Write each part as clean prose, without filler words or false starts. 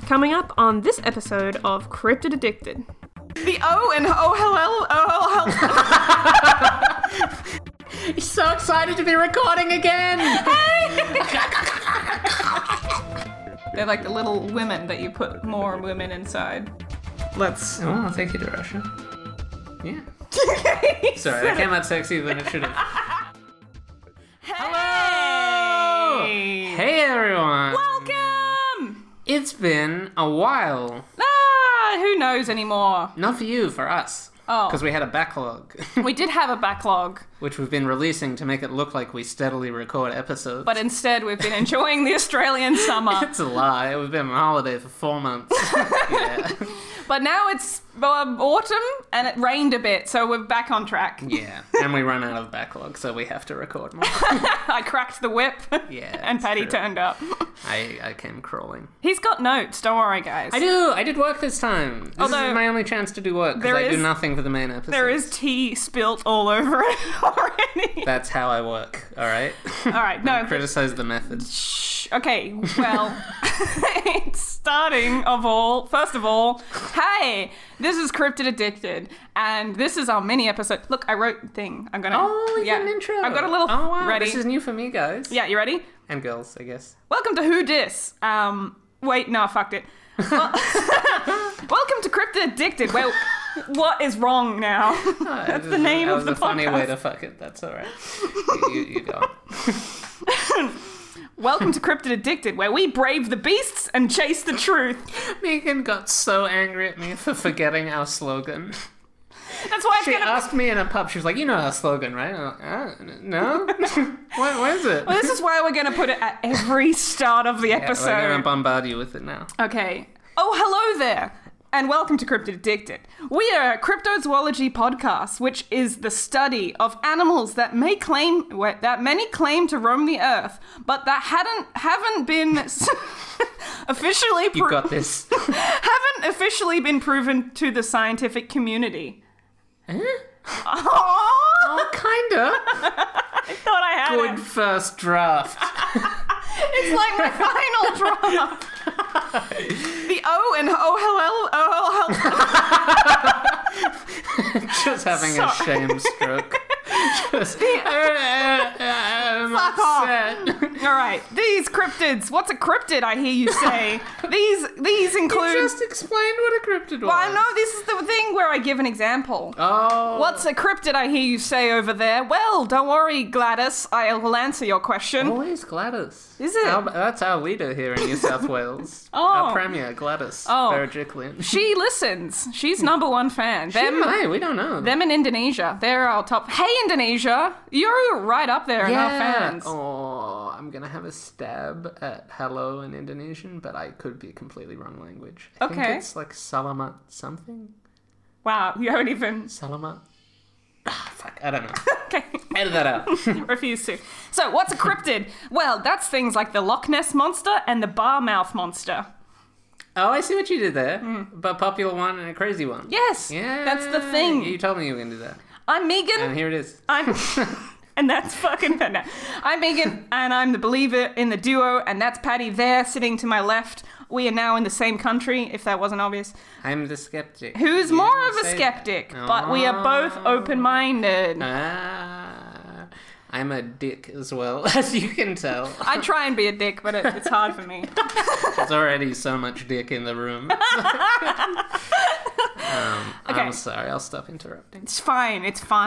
Coming up on this episode of Cryptid Addicted. The O and O He's so excited to be recording again! They're like the little women that you put more women inside. Let's... Oh, I'll take you to Russia. Yeah. Sorry, that came out sexy than it should have. Hello! Hey everyone! Welcome! It's been a while. Who knows anymore? Not for you, for us. Oh. Because we had a backlog. We did have a backlog. Which we've been releasing to make it look like we steadily record episodes. But instead we've been enjoying the Australian summer. It's a lie. We've been on holiday for 4 months. Yeah. But now it's autumn and it rained a bit, so we're back on track. Yeah, and we run out of backlog, so we have to record more. I cracked the whip. Yeah, and Paddy true. turned up. I came crawling. He's got notes, don't worry guys. I did work this time. This Although is my only chance to do work, because I do nothing for the main episode. There is tea spilt all over it already. That's how I work, alright? Alright, no. Criticize the method. Shh. Okay, well, it's starting first of all, hey, this is Cryptid Addicted, and this is our mini episode. Look, I wrote thing. I'm gonna... Oh, you got an intro. I've got a little... Oh, wow. Ready? This is new for me, guys. Yeah, you ready? And girls, I guess. Welcome to Who Dis. Wait, no, I fucked it. Welcome to Cryptid Addicted. Well, what is wrong now? That's the name of the podcast. That was a funny way to fuck it. That's alright. You go on. Welcome to Cryptid Addicted, where we brave the beasts and chase the truth. Megan got so angry at me for forgetting our slogan. That's why She asked me in a pub, she was like, you know our slogan, right? I'm like, no? what is it? Well, this is why we're going to put it at every start of the episode. We're going to bombard you with it now. Okay. Oh, hello there. And welcome to Cryptid Addicted. We are a cryptozoology podcast, which is the study of animals that many claim to roam the earth, but that haven't been officially You got this. haven't officially been proven to the scientific community. Huh? Oh, Kinda. I thought I had Good it. first draft. It's like my final draft. The O and Just having a shame stroke. Just, I'm Fuck upset. off. All right, these cryptids. What's a cryptid? I hear you say. These include. You just explained what a cryptid was. Well, I know this is the thing where I give an example. Oh. What's a cryptid? I hear you say over there. Well, don't worry, Gladys. I will answer your question. Always Gladys. Is it? That's our leader here in New South Wales. Oh. Our premier, Gladys. Oh. Berejiklian. She listens. She's number one fan. Hey, we don't know. Them in Indonesia. They're our top. Hey, Indonesia. You're right up there in our fans. Oh, I'm going to have a stab at hello in Indonesian, but I could be completely wrong language. I think Okay. it's like salamat something. Wow, you haven't even... Salamat. Fuck, I don't know. Okay. Edit that out. Refuse to. So, what's a cryptid? Well, that's things like the Loch Ness Monster and the Barmouth Monster. Oh, I see what you did there. But popular one and a crazy one. Yes, Yeah. that's the thing. You told me you were going to do that. I'm Megan. And here it is. And that's fucking... No. I'm Megan, and I'm the believer in the duo, and that's Paddy there, sitting to my left. We are now in the same country, if that wasn't obvious. I'm the skeptic. Who's You more didn't of a say skeptic, that. but we are both open-minded. I'm a dick as well, as you can tell. I try and be a dick, but it's hard for me. There's already so much dick in the room. Okay. I'm sorry, I'll stop interrupting. It's fine.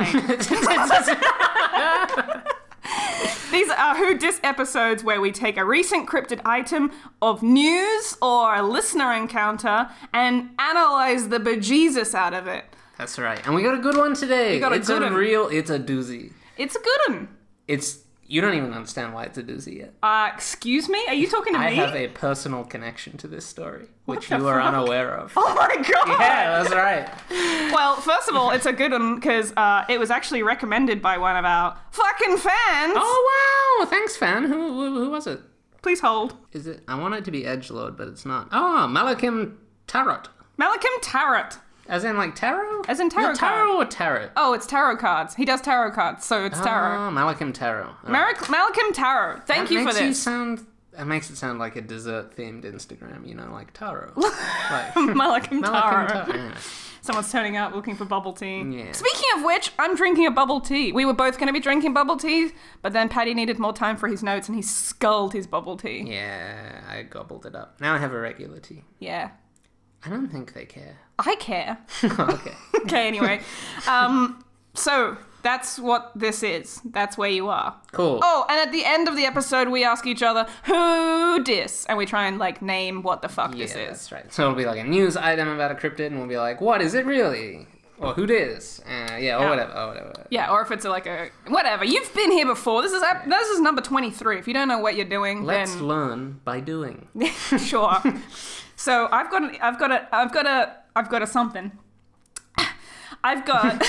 These are Who Dis episodes where we take a recent cryptid item of news or a listener encounter and analyze the bejesus out of it. That's right. And we got a good one today. We got a it's good a one. it's a doozy. It's a good one. You don't even understand why it's a doozy yet. Excuse me? Are you talking to I me? have a personal connection to this story, which the you are fuck? unaware of. Oh my god! Yeah, that's right. Well, first of all, it's a good one because it was actually recommended by one of our fucking fans. Oh wow! Thanks, fan. Who was it? Please hold. Is it? I want it to be Edgelord, but it's not. Oh, Malakim Tarot. Malcolm Tarot. As in like tarot? As in tarot Is it tarot or tarot? Oh, it's tarot cards. He does tarot cards, so it's tarot. Oh, Malcolm Tarot. Malcolm Tarot. Thank you for That makes you this. sound It makes it sound like a dessert-themed Instagram, you know, like taro. Like, Malcolm Taro. Yeah. Someone's turning up looking for bubble tea. Yeah. Speaking of which, I'm drinking a bubble tea. We were both going to be drinking bubble tea, but then Paddy needed more time for his notes and he sculled his bubble tea. Yeah, I gobbled it up. Now I have a regular tea. Yeah. I don't think they care. I care. Okay. Okay, anyway. So, that's what this is. That's where you are. Cool. Oh, and at the end of the episode, we ask each other, who dis? And we try and, like, name what the fuck this is. That's right. So it'll be like a news item about a cryptid, and we'll be like, what is it really? Or who dis? Or whatever. Yeah, or if it's like a... Whatever. You've been here before. This is number 23. If you don't know what you're doing, Let's then... learn by doing. Sure. So I've got a something. I've got...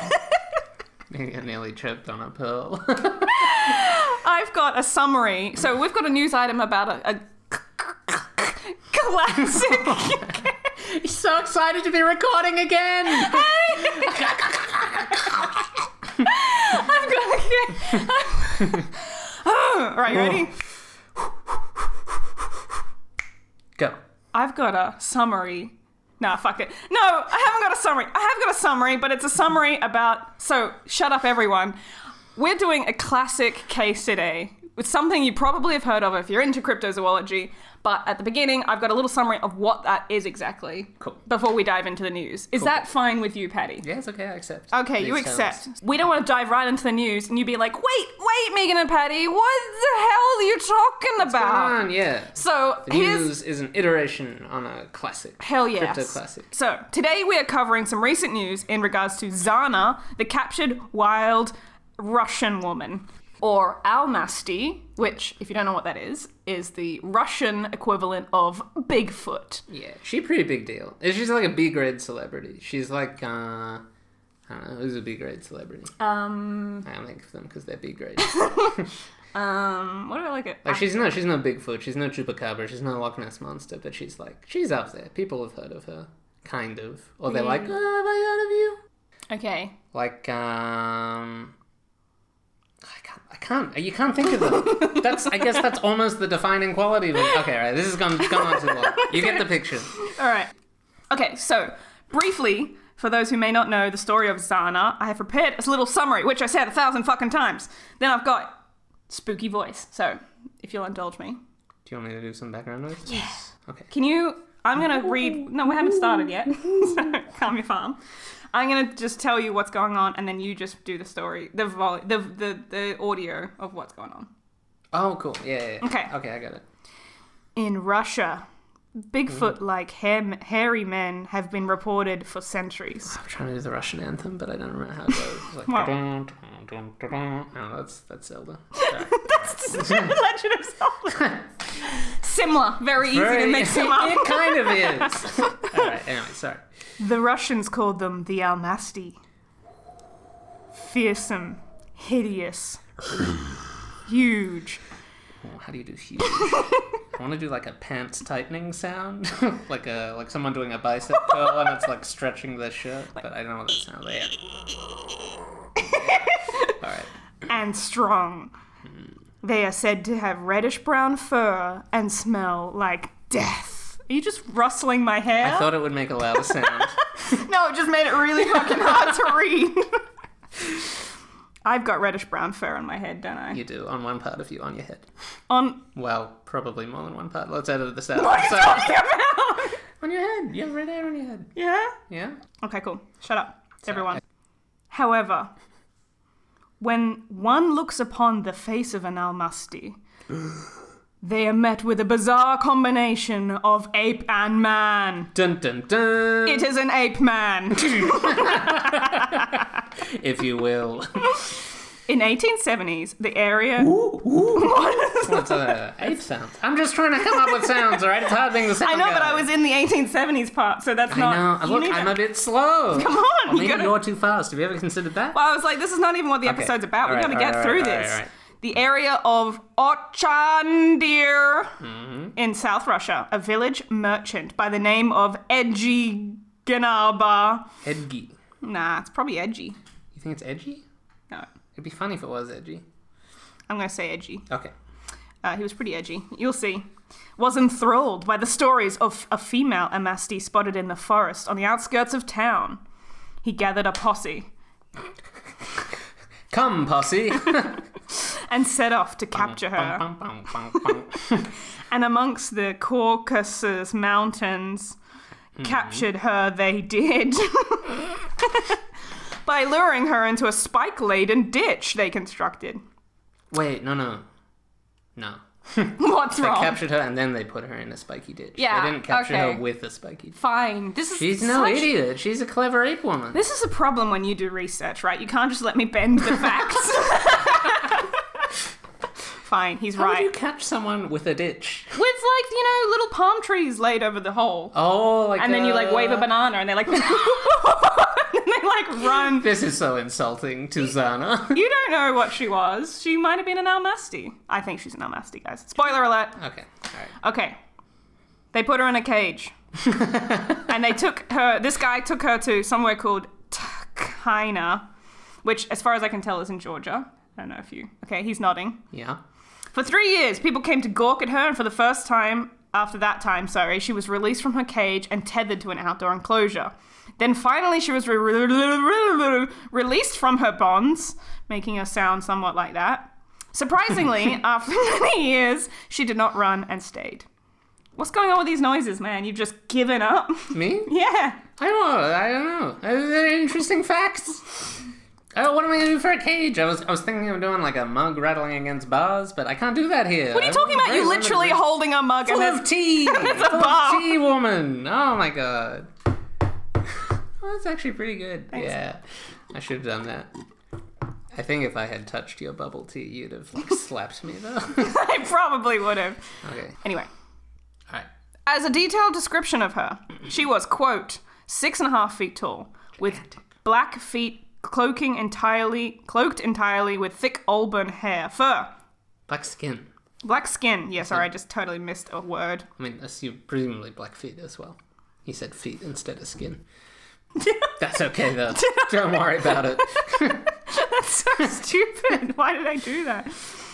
I nearly tripped on a pearl. I've got a summary. So we've got a news item about a classic. He's so excited to be recording again. I've got right, you ready? Go. I've got a summary. Nah, fuck it. No, I haven't got a summary. I have got a summary, but it's a summary about... So, shut up, everyone. We're doing a classic case today. It's something you probably have heard of if you're into cryptozoology. But at the beginning, I've got a little summary of what that is exactly. Cool. Before we dive into the news. Is that fine with you, Paddy? Yeah, it's okay, I accept. Okay, you These accept. terms. We don't want to dive right into the news and you be like, wait, Megan and Paddy, what the hell are you talking about? Come on, yeah. So, The news is an iteration on a classic. Hell yes. Crypto classic. So, today we are covering some recent news in regards to Zana, the captured wild Russian woman. Or Almasty, which, if you don't know what that is the Russian equivalent of Bigfoot. Yeah, she's a pretty big deal. She's like a B-grade celebrity. She's like, I don't know, who's a B-grade celebrity? I don't think of them because they're B-grade. What do I like it? Like, she's no Bigfoot, she's no Chupacabra, she's no Loch Ness Monster, but she's up there. People have heard of her, kind of. Or they're like, oh, have I heard of you? Okay. Like, you can't think of them. I guess that's almost the defining quality of it. Okay, all right, this has gone on too long. You get the picture. All right. Okay, so, briefly, for those who may not know the story of Zana, I have prepared a little summary, which I said 1,000 fucking times. Then I've got spooky voice, so, if you'll indulge me. Do you want me to do some background noise? Yes. Okay. I'm gonna read, no, we haven't started yet, so calm your farm. I'm gonna just tell you what's going on, and then you just do the story, the audio of what's going on. Oh, cool. Yeah. Okay. Okay, I got it. In Russia, Bigfoot-like hairy men have been reported for centuries. I'm trying to do the Russian anthem, but I don't remember how it goes. It's like, Wow. Oh, that's Zelda. Sorry. That's Legend of Zelda. Similar. Very easy to mix them up. It kind of is. All right. Anyway, sorry. The Russians called them the Almasty. Fearsome, hideous, huge. Oh, how do you do huge? I want to do like a pants tightening sound, like someone doing a bicep curl and it's like stretching their shirt, but I don't know what that sounds like. Yeah. All right. And strong. They are said to have reddish-brown fur and smell like death. Are you just rustling my hair? I thought it would make a louder sound. No, it just made it really fucking hard to read. I've got reddish-brown fur on my head, don't I? You do, on one part of you, on your head. On... Well, probably more than one part. Let's edit this out. What are you talking about? On your head. You have red hair on your head. Yeah? Yeah? Okay, cool. Shut up, Sorry. everyone. However, when one looks upon the face of an Almasty, they are met with a bizarre combination of ape and man. Dun dun dun! It is an ape man. If you will. In 1870s, the area... What's ape sounds? I'm just trying to come up with sounds, alright? It's hard being the sound I know, guy. but I was in the 1870s part, so that's not... I know. you Look, need I'm to- a bit slow. Come on, Or you maybe gotta- you're too fast. Have you ever considered that? Well, I was like, this is not even what the Okay. episode's about. We've got to Alright, get through alright, this. alright. The area of Ochandir in South Russia, a village merchant by the name of Edgy Ganarba. Edgy. Nah, it's probably edgy. You think it's edgy? No, It'd be funny if it was edgy. I'm going to say edgy. Okay. he was pretty edgy, you'll see, was enthralled by the stories of a female Amasti spotted in the forest on the outskirts of town. He gathered a posse. Come, posse. And set off to capture her. And amongst the Caucasus Mountains, captured her they did. By luring her into a spike-laden ditch they constructed. Wait, no. What's They wrong? captured her and then they put her in a spiky ditch. Yeah, They didn't capture okay. her with a spiky ditch. Fine. She's no idiot. She's a clever ape woman. This is a problem when you do research, right? You can't just let me bend the facts. Fine, he's How right. would you catch someone with a ditch? With, like, little palm trees laid over the hole. Oh, like And then you, like, wave a banana and they, like... and then they, like, run. This is so insulting to Zana. You don't know what she was. She might have been an Almasti. I think she's an Almasti, guys. Spoiler alert. Okay, alright. Okay. They put her in a cage. And they took her... This guy took her to somewhere called Tkaina, which, as far as I can tell, is in Georgia. I don't know if you... Okay, he's nodding. Yeah. For 3 years, people came to gawk at her, and for the first time, she was released from her cage and tethered to an outdoor enclosure. Then finally, she was released from her bonds, making her sound somewhat like that. Surprisingly, after many years, she did not run and stayed. What's going on with these noises, man? You've just given up? Me? Yeah. I don't know. They're interesting facts. Oh, what am I gonna do for a cage? I was thinking of doing like a mug rattling against bars, but I can't do that here. What are you talking about? You literally holding a mug full and of tea. a Full bar. of tea, woman. Oh my god. Oh, that's actually pretty good. Thanks. Yeah, I should have done that. I think if I had touched your bubble tea, you'd have like slapped me though. I probably would have. Okay. Anyway. All right. As a detailed description of her, she was, quote, 6.5 feet tall, with black feet cloaked entirely with thick auburn hair, fur. Black skin. Black skin. Yeah, sorry, I just totally missed a word. I mean, presumably black feet as well. He said feet instead of skin. That's okay though. Don't worry about it. That's so stupid. Why did I do that?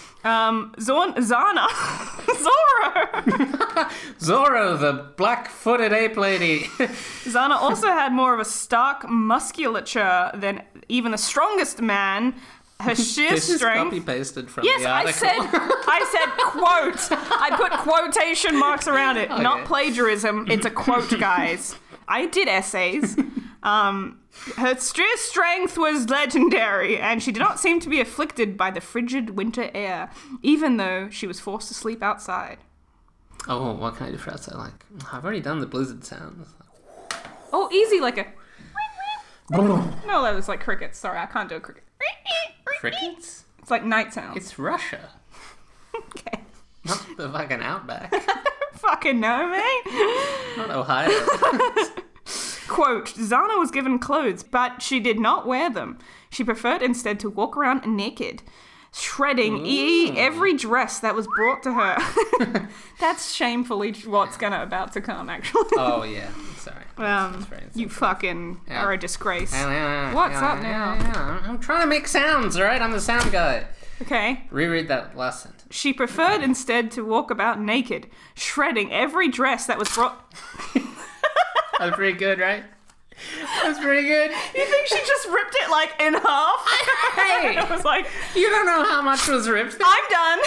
Zana. Zorro. Zorro, the black-footed ape lady. Zana also had more of a stark musculature than even the strongest man. Her sheer This is strength. copy-pasted from Yes, the article. I said quote. I put quotation marks around it. Okay. Not plagiarism. It's a quote, guys. I did essays. Her sheer strength was legendary, and she did not seem to be afflicted by the frigid winter air, even though she was forced to sleep outside. Oh, what can I do for outside? Like, I've already done the blizzard sounds. Oh, easy, like a... No, that was like crickets. Sorry, I can't do a cricket. Crickets? It's like night sounds. It's Russia. Okay. Not the fucking outback. Fucking no, mate. Not Ohio. Quote, Zana was given clothes, but she did not wear them. She preferred instead to walk around naked, shredding every dress that was brought to her. That's shamefully what's about to come, actually. Oh, yeah. Sorry. That's very You fucking are a disgrace. What's up now? I'm trying to make sounds, alright? I'm the sound guy. Okay. Reread that last sentence. She preferred instead to walk about naked, shredding every dress that was brought... That was pretty good, right? That's pretty good. You think she just ripped it, like, in half? Hey! I was like, You don't know how much was ripped. I'm done.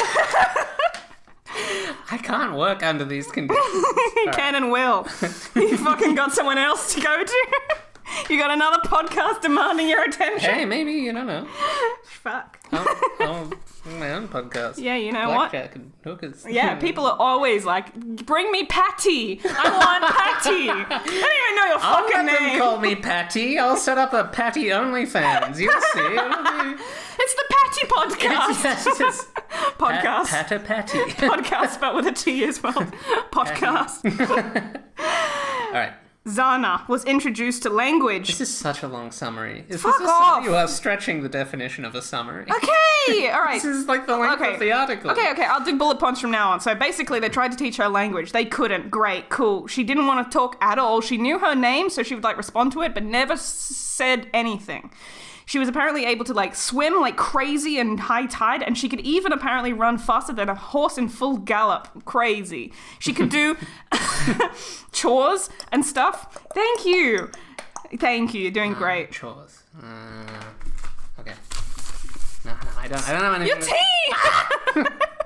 I can't work under these conditions. You can and will. You fucking got someone else to go to? You got another podcast demanding your attention? Hey, maybe, you don't know. Fuck. I'll my own podcast. Yeah, you know what? Blackjack and hookers. Yeah, people are always like, bring me Patty. I want Patty. I don't even know your I'll fucking let name. them call me Patty. I'll set up a Patty OnlyFans. You'll see. It'll be... It's the Patty podcast. It's Podcast. Patter Patty. Podcast, but with a T as well. Podcast. All right. Zana was introduced to language. This is such a long summary. Fuck off. You are stretching the definition of a summary. Okay, all right. This is like the length of the article. Okay, I'll do bullet points from now on. So basically, they tried to teach her language. They couldn't. Great, cool. She didn't want to talk at all. She knew her name, so she would like respond to it, but never said anything. She was apparently able to like swim like crazy in high tide, and she could even apparently run faster than a horse in full gallop. Crazy. She could do chores and stuff. Thank you. You're doing great. Chores. Okay. No, I don't know anything. Your tea!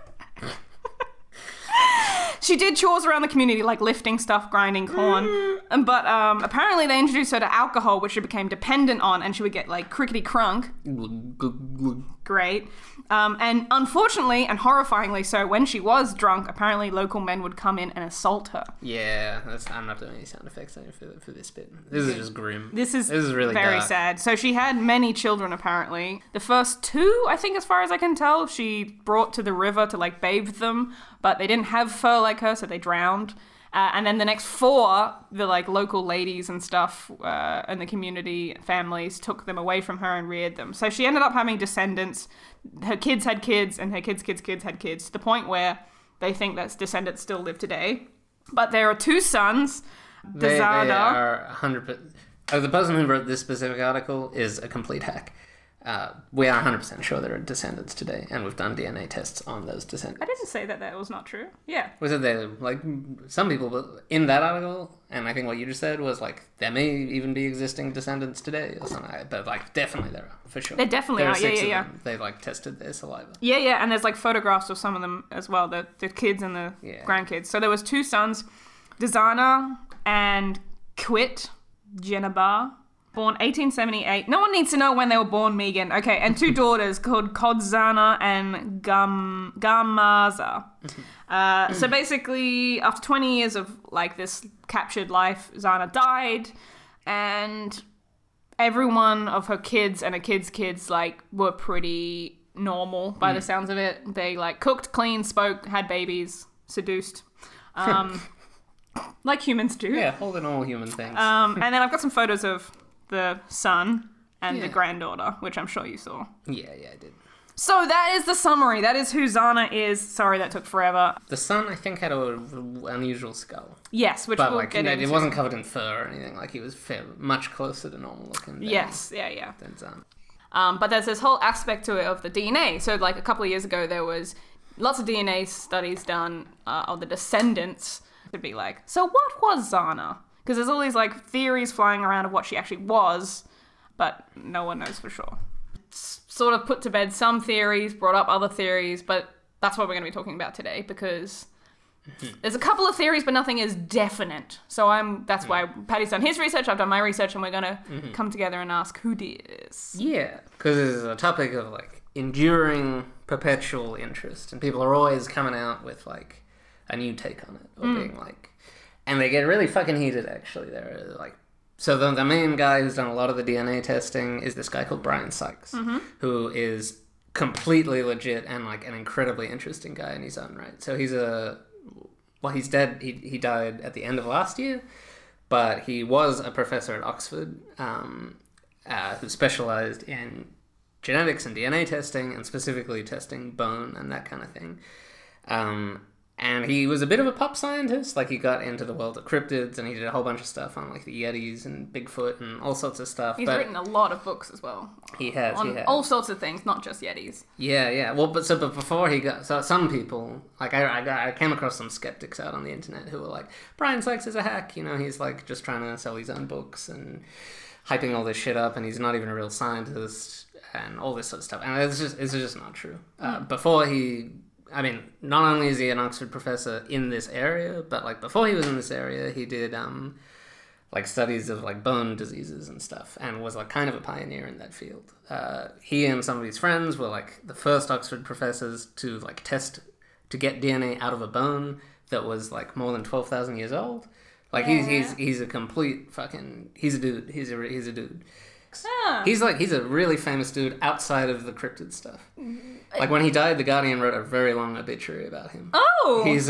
She did chores around the community, like lifting stuff, grinding corn. But apparently they introduced her to alcohol, which she became dependent on, and she would get like crickety crunk. Great. And unfortunately, and horrifyingly so, when she was drunk, apparently local men would come in and assault her. Yeah, I'm not doing any sound effects for this bit. This is just grim. This is really very dark. sad. So she had many children, apparently. The first 2, I think, as far as I can tell, she brought to the river to like bathe them, but they didn't have fur like her, so they drowned. And then the next 4, the like local ladies and stuff and the community families took them away from her and reared them. So she ended up having descendants. Her kids had kids, and her kids' kids had kids, to the point where they think that descendants still live today. But there are 2 sons. They are 100%. The person who wrote this specific article is a complete hack. We are 100% sure there are descendants today, and we've done DNA tests on those descendants. I didn't say that was not true. Yeah. Was it there? Like, some people, but in that article, and I think what you just said was, like, there may even be existing descendants today, or something, but, like, definitely there are, for sure. There definitely are, 6 of yeah. them. They, like, tested their saliva. Yeah, and there's, like, photographs of some of them as well, the kids and the grandkids. So there was 2 sons, Dazana and Quit Jenabar, born 1878. No one needs to know when they were born, Megan. Okay, and 2 daughters called Kodzana and Gamaza. So basically, after 20 years of like this captured life, Zana died, and every one of her kids and her kids' kids like were pretty normal by the sounds of it. They like cooked, cleaned, spoke, had babies, seduced. Like humans do. Yeah, all the normal human things. And then I've got some photos of the son and the granddaughter, which I'm sure you saw. Yeah, I did. So that is the summary. That is who Zana is. Sorry that took forever. The son, I think, had an unusual skull. Yes, which but we'll like, get into. It wasn't covered in fur or anything. Like, he was much closer to normal looking. Than Yeah. Zana. But there's this whole aspect to it of the DNA. So like a couple of years ago, there was lots of DNA studies done of the descendants. To be like, so what was Zana? Because there's all these like theories flying around of what she actually was, but no one knows for sure. It's sort of put to bed some theories, brought up other theories, but that's what we're going to be talking about today, because there's a couple of theories, but nothing is definite. So that's why Paddy's done his research, I've done my research, and we're going to come together and ask who did this. Yeah, because it's a topic of like enduring, perpetual interest, and people are always coming out with like a new take on it, or being like, and they get really fucking heated, actually. They're like, so the main guy who's done a lot of the DNA testing is this guy called Brian Sykes, who is completely legit and like an incredibly interesting guy in his own right. So he's dead. He died at the end of last year, but he was a professor at Oxford who specialized in genetics and DNA testing, and specifically testing bone and that kind of thing. And he was a bit of a pop scientist. Like, he got into the world of cryptids, and he did a whole bunch of stuff on, like, the Yetis and Bigfoot and all sorts of stuff. He's written a lot of books as well. He has. All sorts of things, not just Yetis. Yeah. Well, but before he got... So some people... Like, I came across some skeptics out on the internet who were like, Brian Sykes is a hack. You know, he's, like, just trying to sell his own books and hyping all this shit up, and he's not even a real scientist and all this sort of stuff. And it's just not true. Before he... I mean, not only is he an Oxford professor in this area, but like before he was in this area, he did like studies of like bone diseases and stuff, and was like kind of a pioneer in that field. He and some of his friends were like the first Oxford professors to like test to get DNA out of a bone that was like more than 12,000 years old. Like he's a complete fucking he's a dude. He's a dude. He's a really famous dude outside of the cryptid stuff. Like when he died, The Guardian wrote a very long obituary about him. Oh, he's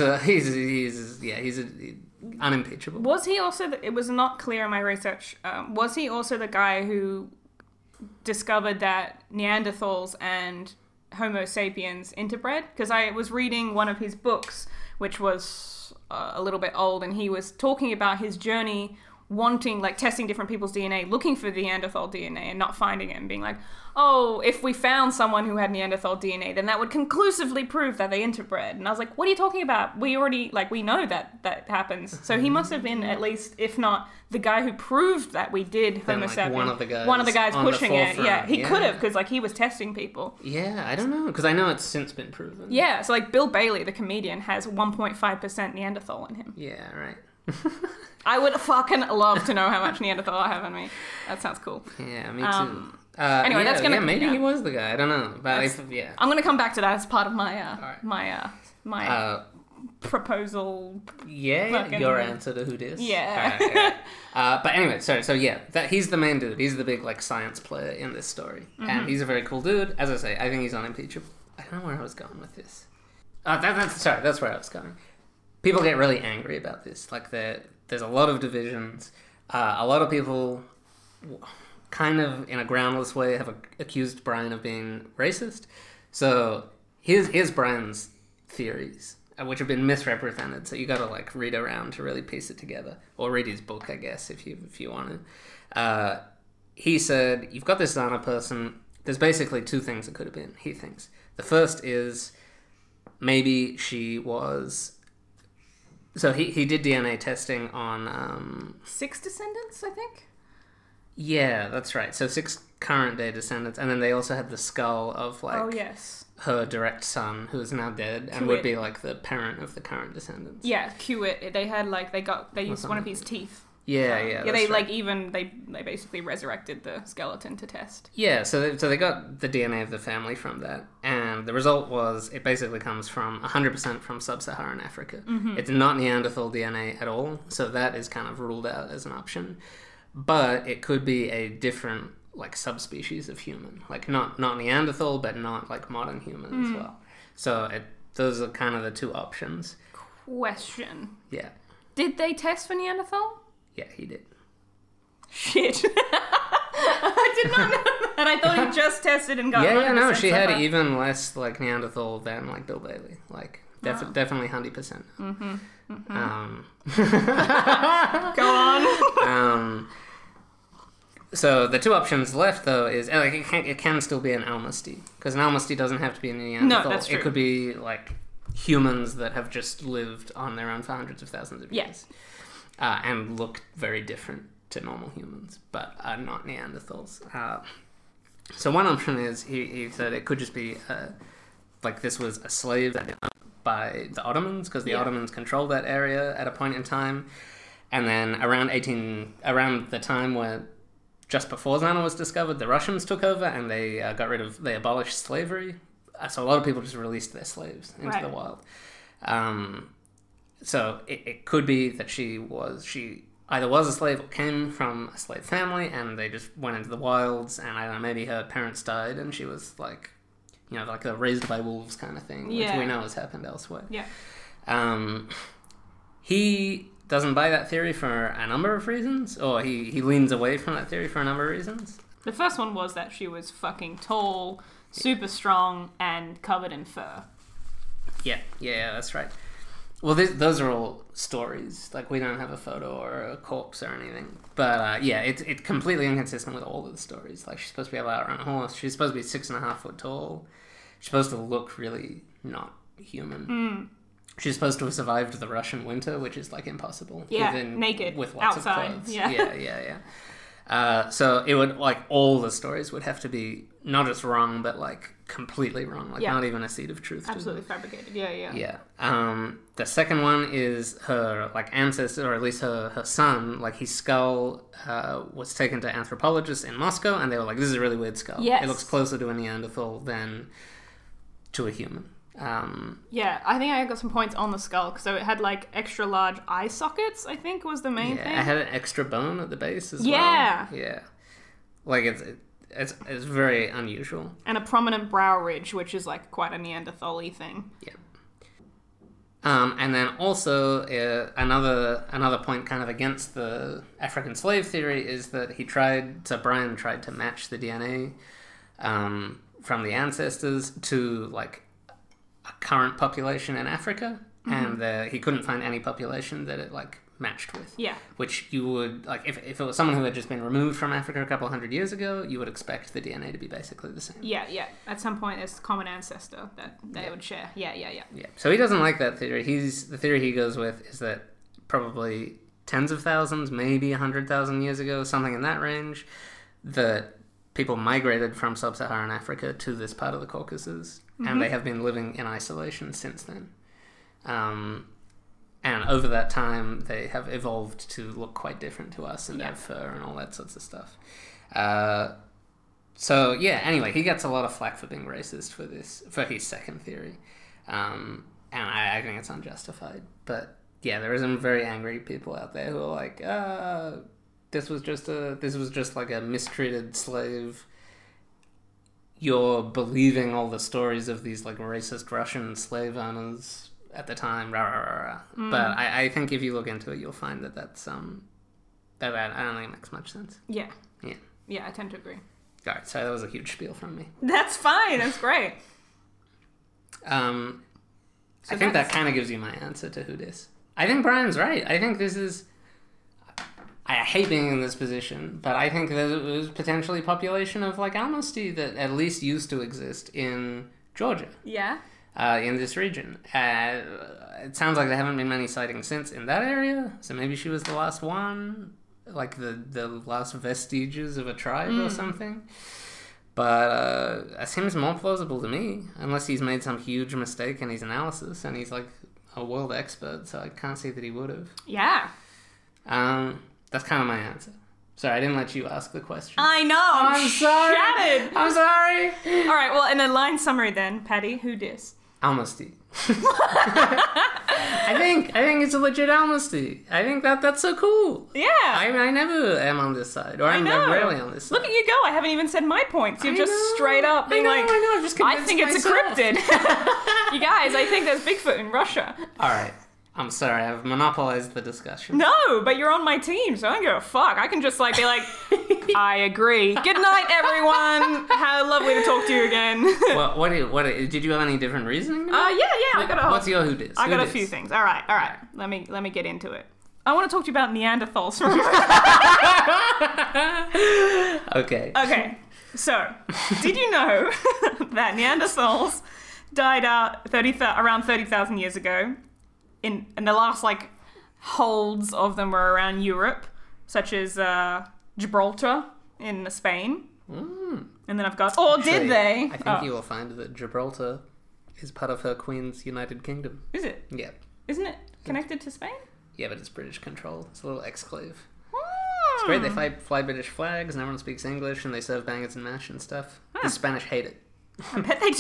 unimpeachable. Was he also? It was not clear in my research. Was he also the guy who discovered that Neanderthals and Homo sapiens interbred? Because I was reading one of his books, which was a little bit old, and he was talking about his journey wanting, like, testing different people's DNA, looking for Neanderthal DNA and not finding it and being like, oh, if we found someone who had Neanderthal DNA, then that would conclusively prove that they interbred. And I was like, what are you talking about? We already, like, we know that happens. So he must have been, at least, if not the guy who proved that we did Homo sapiens. One of the guys pushing it. Yeah, he Yeah. could have, because, like, he was testing people. Yeah, I don't know, because I know it's since been proven. Yeah, so, like, Bill Bailey, the comedian, has 1.5% Neanderthal in him. Yeah, right. I would fucking love to know how much Neanderthal I have in me. That sounds cool. Yeah, me too. Anyway, that's gonna... maybe yeah. he was the guy. I don't know. But yeah. I'm gonna come back to that as part of my Alright. my proposal. Yeah, fucking... your answer to who dis. Yeah. Alright. But anyway, sorry. So yeah, he's the main dude. He's the big like science player in this story, and he's a very cool dude. As I say, I think he's unimpeachable. I don't know where I was going with this. That's where I was going. People get really angry about this. Like there's a lot of divisions. A lot of people, kind of in a groundless way, have accused Brian of being racist. So here's Brian's theories, which have been misrepresented. So you got to like read around to really piece it together, or read his book, I guess, if you want to. He said you've got this Zana person. There's basically two things it could have been. He thinks the first is maybe she was. So he did DNA testing on 6 descendants, I think. Yeah, that's right. So 6 current day descendants, and then they also had the skull of like Oh yes. her direct son, who is now dead and would be like the parent of the current descendants. Yeah, Kiwit. They had like they used one of his teeth. Yeah. They right. like even they basically resurrected the skeleton to test. Yeah, so they got the DNA of the family from that, and the result was it basically comes from 100% from sub-Saharan Africa. It's not Neanderthal DNA at all, so that is kind of ruled out as an option. But it could be a different like subspecies of human, like not Neanderthal, but not like modern human as well. So those are kind of the two options. Question: Yeah, did they test for Neanderthal? yeah, he did. Shit. I did not know that. I thought he just tested and got 100% no, she had Sahara. even less like Neanderthal than like Bill Bailey, like definitely 100%. Go on. So the two options left though is like it can still be an Almasty, because an Almasty doesn't have to be a Neanderthal. No, that's true. It could be like humans that have just lived on their own for hundreds of thousands of years, and look very different to normal humans, but are not Neanderthals. So one option is he said it could just be like this was a slave by the Ottomans, because the Ottomans controlled that area at a point in time, and then around the time where just before Zana was discovered, the Russians took over and they they abolished slavery. So a lot of people just released their slaves into the wild. So it could be that she either was a slave or came from a slave family, and they just went into the wilds, and I don't know, maybe her parents died and she was like, like a raised by wolves kind of thing, which we know has happened elsewhere. Yeah. He doesn't buy that theory for a number of reasons, or he leans away from that theory for a number of reasons. The first one was that she was fucking tall, super strong, and covered in fur. Yeah, that's right. Well, those are all stories. Like, we don't have a photo or a corpse or anything. But, it's completely inconsistent with all of the stories. Like, she's supposed to be able to outrun a horse. She's supposed to be 6.5 foot tall. She's supposed to look really not human. She's supposed to have survived the Russian winter, which is, like, impossible. Yeah, even naked, with lots outside, of clothes. yeah. Yeah. So it would, like, all the stories would have to be not just wrong, but, like, completely wrong. Like, not even a seed of truth. Absolutely fabricated. Yeah. Yeah. The second one is her, like, ancestor, or at least her son, like, his skull was taken to anthropologists in Moscow, and they were like, this is a really weird skull. Yes. It looks closer to a Neanderthal than to a human. Yeah, I think I got some points on the skull, so it had like extra large eye sockets, I think was the main thing. It had an extra bone at the base as well. Yeah. Like it's very unusual. And a prominent brow ridge, which is like quite a Neanderthal-y thing. Yeah. And then also another point kind of against the African slave theory is that Brian tried to match the DNA from the ancestors to like a current population in Africa, and he couldn't find any population that it like matched with. Yeah. Which you would, like, if it was someone who had just been removed from Africa a couple hundred years ago, you would expect the DNA to be basically the same. Yeah. At some point, there's a common ancestor that they would share. Yeah. Yeah. So he doesn't like that theory. The theory he goes with is that probably tens of thousands, maybe 100,000 years ago, something in that range, that people migrated from sub-Saharan Africa to this part of the Caucasus, and they have been living in isolation since then. And over that time, they have evolved to look quite different to us and have fur and all that sorts of stuff. So, yeah, anyway, he gets a lot of flack for being racist for his second theory. And I think it's unjustified. But, yeah, there are some very angry people out there who are like, this was just like a mistreated slave. You're believing all the stories of these, like, racist Russian slave owners at the time, But I think if you look into it, you'll find that that's I don't think it makes much sense. Yeah. Yeah. Yeah, I tend to agree. All right, so that was a huge spiel from me. That's fine. That's great. I think that kind of gives you my answer to who dis. I think Brian's right. I think this is... I hate being in this position, but I think there was potentially population of, like, Almasty that at least used to exist in Georgia. Yeah. In this region. It sounds like there haven't been many sightings since in that area, so maybe she was the last one, like the last vestiges of a tribe or something. But it seems more plausible to me, unless he's made some huge mistake in his analysis, and he's like a world expert, so I can't see that he would have. Yeah. That's kind of my answer. Sorry, I didn't let you ask the question. I know. I'm sorry. Shattered. I'm sorry. All right. Well, in a line summary, then, Paddy, who dis? Almasty. I think it's a legit Almasty. I think that's so cool. Yeah. I never am on this side, or I'm rarely on this side. Look at you go. I haven't even said my points. You're just straight up being I know. I've just I think it's myself. a cryptid. You guys, I think there's Bigfoot in Russia. All right. I'm sorry, I've monopolized the discussion. No, but you're on my team, so I don't give a fuck. I can just be like, I agree. Good night, everyone. How lovely to talk to you again. What did you have any different reasoning? Yeah. I got What's your who dis? I got a few things. All right. Let me get into it. I want to talk to you about Neanderthals. Okay. So, did you know that Neanderthals died out around 30,000 years ago? And the last, like, holds of them were around Europe, such as Gibraltar in Spain. And then I've got... did they? I think you will find that Gibraltar is part of her Queen's United Kingdom. Is it? Yeah. Isn't it connected to Spain? Yeah, but it's British control. It's a little exclave. It's great. They fly British flags, and everyone speaks English, and they serve bangers and mash and stuff. The Spanish hate it. I bet they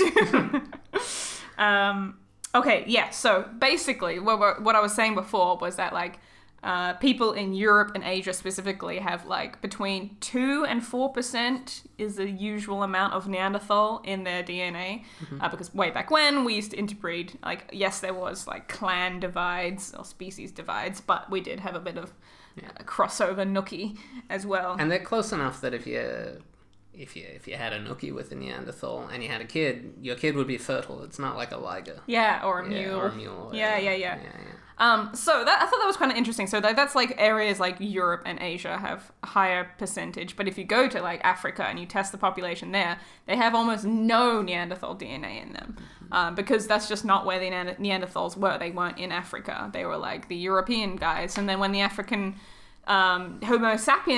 do. Okay, yeah, so basically what I was saying before was that, like, people in Europe and Asia specifically have, like, between 2 and 4% is the usual amount of Neanderthal in their DNA. Because way back when, we used to interbreed. Like, yes, there was, like, clan divides or species divides, but we did have a bit of crossover nookie as well. And they're close enough that if you had a nookie with a Neanderthal and you had a kid, your kid would be fertile. It's not like a liger. Yeah, or a mule. Yeah, or a mule. Yeah. So I thought that was kind of interesting. So that's like areas like Europe and Asia have a higher percentage. But if you go to like Africa and you test the population there, they have almost no Neanderthal DNA in them. Because that's just not where the Neanderthals were. They weren't in Africa. They were like the European guys. And then when the African... Homo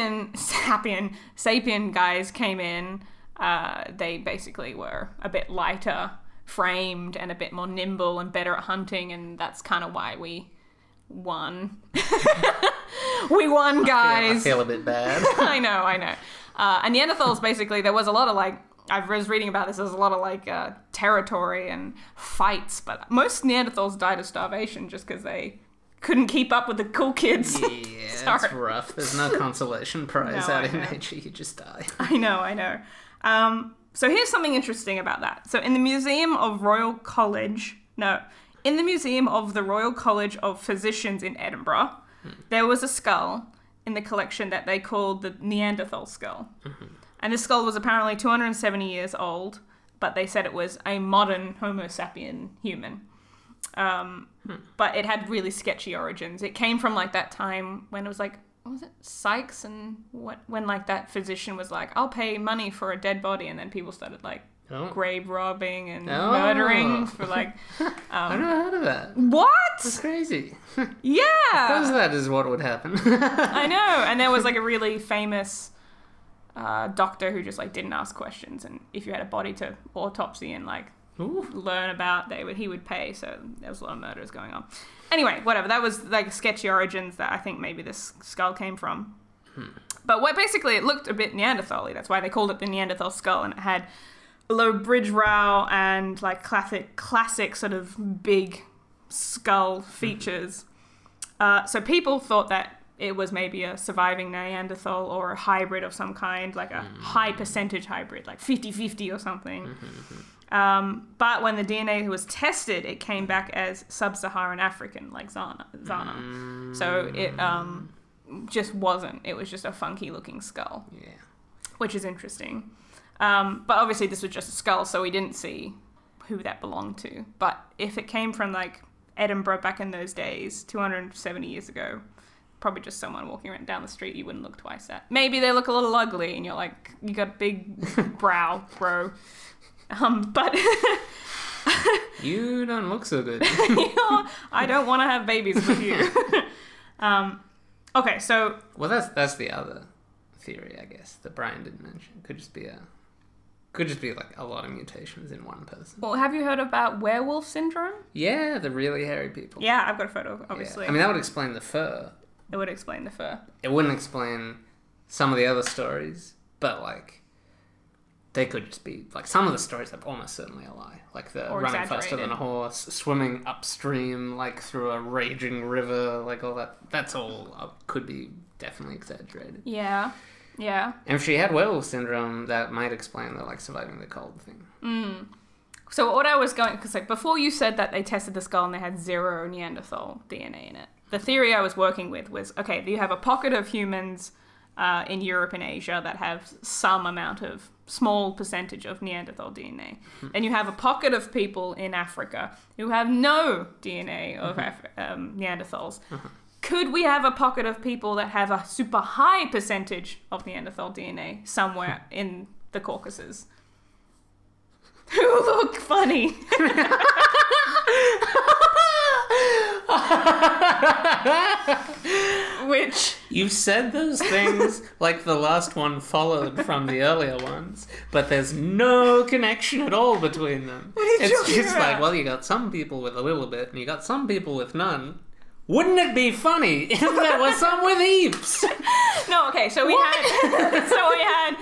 sapien guys came in, they basically were a bit lighter framed and a bit more nimble and better at hunting, and that's kind of why we won. We won, guys. I feel a bit bad. I know. And Neanderthals, basically, there was a lot of, like, I was reading about this, there's a lot of, like, territory and fights, but most Neanderthals died of starvation just because they couldn't keep up with the cool kids. Yeah, it's rough. There's no consolation prize out in nature. You just die. I know. So here's something interesting about that. So in the Museum of the Royal College of Physicians in Edinburgh, there was a skull in the collection that they called the Neanderthal skull. And this skull was apparently 270 years old, but they said it was a modern Homo sapien human. But it had really sketchy origins. It came from like that time when it was like, what was it, Sykes, and when like that physician was like, I'll pay money for a dead body, and then people started like grave robbing and murdering for like. I never heard of that. What? That's crazy. Yeah. Because that is what would happen. I know, and there was like a really famous doctor who just like didn't ask questions, and if you had a body to autopsy and like learn about, he would pay. So there was a lot of murders going on. Anyway, whatever. That was like sketchy origins that I think maybe this skull came from. But basically it looked a bit Neanderthal-y. That's why they called it the Neanderthal skull, and it had a low bridge brow and like classic sort of big skull features. So people thought that it was maybe a surviving Neanderthal or a hybrid of some kind, like a high percentage hybrid, like 50-50 or something. But when the DNA was tested, it came back as sub-Saharan African, like Zana. So it just wasn't. It was just a funky looking skull. Yeah. Which is interesting. But obviously this was just a skull, so we didn't see who that belonged to. But if it came from like Edinburgh back in those days, 270 years ago, probably just someone walking around down the street you wouldn't look twice at. Maybe they look a little ugly and you're like, you got a big brow, bro. But you don't look so good. I don't want to have babies with you. Okay, so well, that's the other theory, I guess, that Brian didn't mention. Could just be like a lot of mutations in one person. Well, have you heard about werewolf syndrome? Yeah, the really hairy people. Yeah, I've got a photo, obviously. Yeah. I mean, that would explain the fur. It would explain the fur. It wouldn't explain some of the other stories, but like they could just be like some of the stories are almost certainly a lie, like the running faster than a horse, swimming upstream like through a raging river, like all that. That's all could be definitely exaggerated. Yeah. And if she had werewolf syndrome, that might explain the like surviving the cold thing. So what I was going, because like before you said that they tested the skull and they had 0 Neanderthal DNA in it. The theory I was working with was, okay, you have a pocket of humans in Europe and Asia that have some amount of small percentage of Neanderthal DNA. Then you have a pocket of people in Africa who have no DNA of Neanderthals. Could we have a pocket of people that have a super high percentage of Neanderthal DNA somewhere in the Caucasus? Who look funny? Which you've said those things like the last one followed from the earlier ones, but there's no connection at all between them. It's just like, well, you got some people with a little bit and you got some people with none. Wouldn't it be funny if there was some with heaps? No, okay, so we had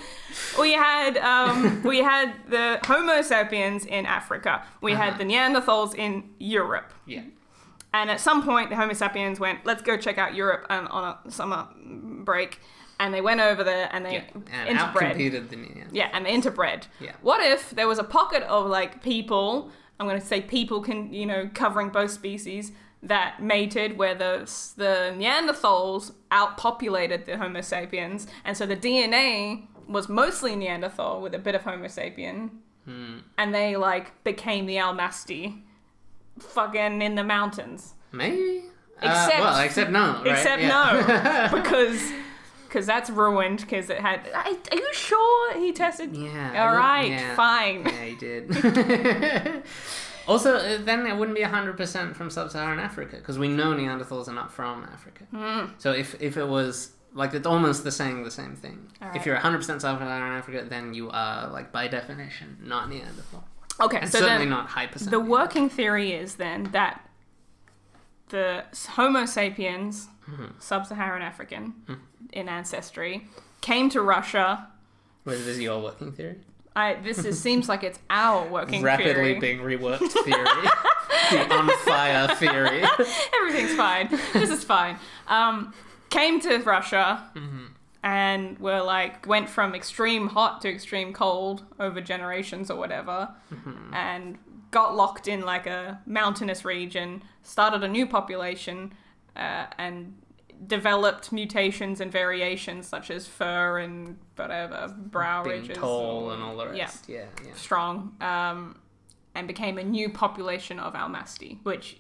we had the Homo sapiens in Africa. We had the Neanderthals in Europe. Yeah. And at some point, the Homo sapiens went, let's go check out Europe on a summer break. And they went over there and they and outcompeted the Neanderthals. Yeah, and they interbred. Yeah. What if there was a pocket of like people, I'm going to say people covering both species, that mated where the Neanderthals outpopulated the Homo sapiens, and so the DNA was mostly Neanderthal with a bit of Homo sapien, and they like became the Almasti, fucking in the mountains. Maybe. Except no. Right? Except no, because that's ruined. Because it had. Are you sure he tested? Yeah. All right. Fine. Yeah, he did. Also, then it wouldn't be 100% from sub-Saharan Africa, because we know Neanderthals are not from Africa. So if it was, like, it's almost saying the same thing. Right. If you're 100% sub-Saharan Africa, then you are, like, by definition, not Neanderthal. Okay, and so certainly then not high percent. The working theory is then that the Homo sapiens, sub-Saharan African in ancestry, came to Russia. Wait, is this your working theory? Seems like it's our working rapidly theory. Being reworked theory. The on fire theory. Everything's fine. This is fine. Came to Russia and went from extreme hot to extreme cold over generations or whatever, and got locked in like a mountainous region, started a new population, and developed mutations and variations such as fur and whatever, brow being ridges. Tall and all the rest. Yeah. Strong. And became a new population of Almasti, which